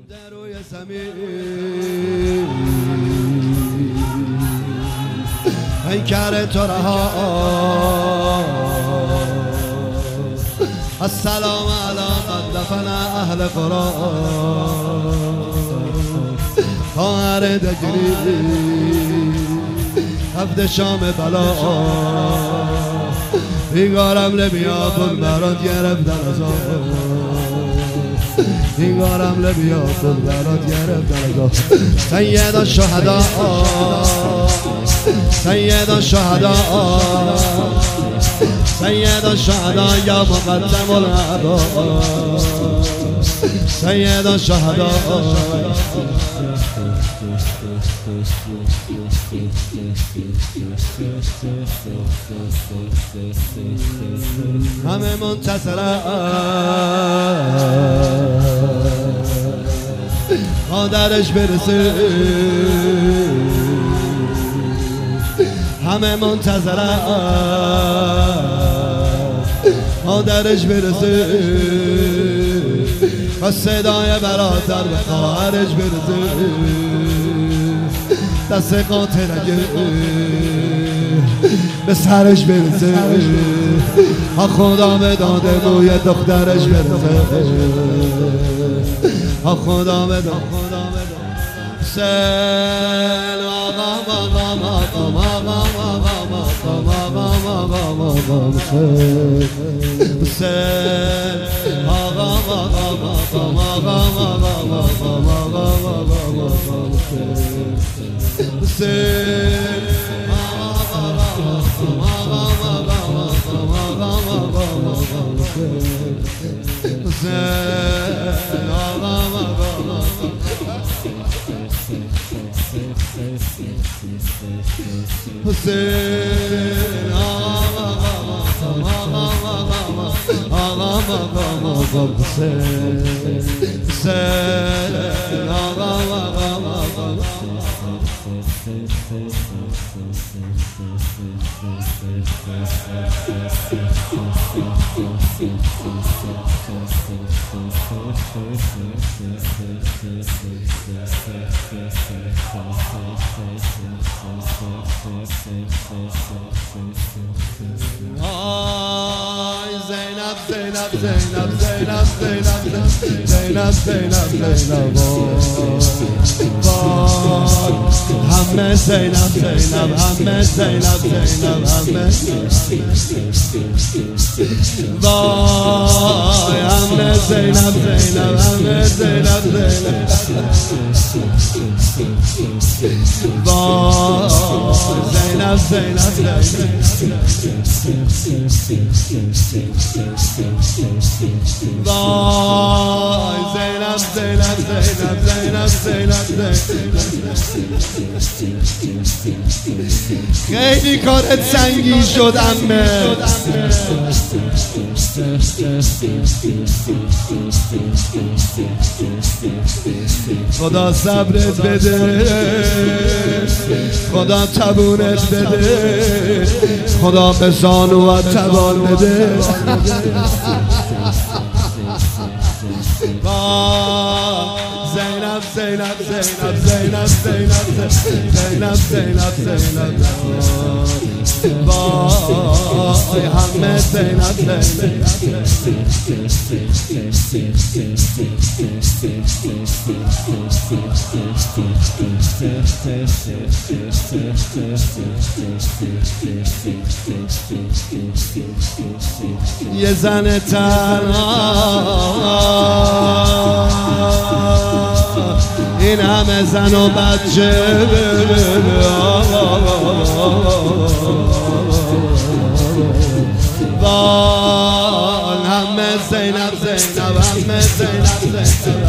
در روی زمین پیکر تو رها السلام علی قد دفن اهل قرآن تا هر دگری هفت شام بلا بیگارم لبیابون برات گرفتن از بیگارم لبیابون برات گرفتن از سید الشهدا سید الشهدا سید الشهدا یا مقدم العبا سید الشهدا همه منتظرن مادرش برسه همه منتظرن مادرش برسه و صدای برادر به خواهرش برسه دست قاطر اگه به سرش برسه ها خدا به داده بوی دخترش برسه ها خدا به داده سل آقا آقا آقا آقا سل آقا همه زینب همه زینب همه وای همه زینب همه زینب وای زینب وای زینب خیلی کارت سنگین شد عمه خدا صبرت بده خدا تبونت بده خدا به زانوات توان بده زینب وای همه زینب یه زن تنها این همه زن و بچه وای همه زینب همه زینب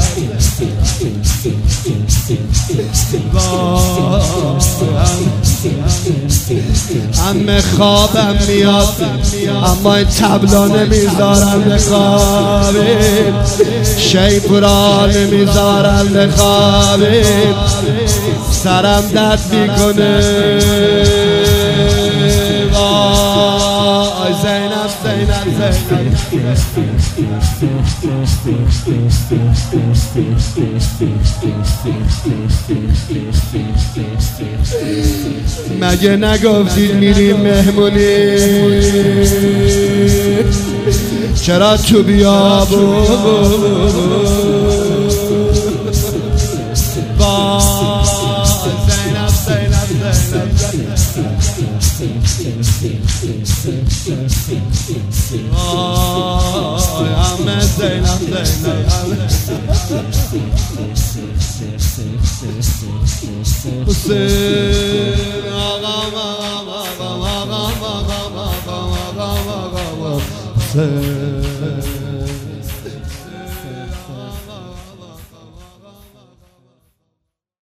همه خوابم میاد اما این تبلا نمیذارم بخوابیم شیپورا نمیذارم بخوابیم سرم درد میکنه وای زینب مگه نگفتید میریم مهمونی چرا تو بیابون با زینب آی همه زینب حسین آقا حسین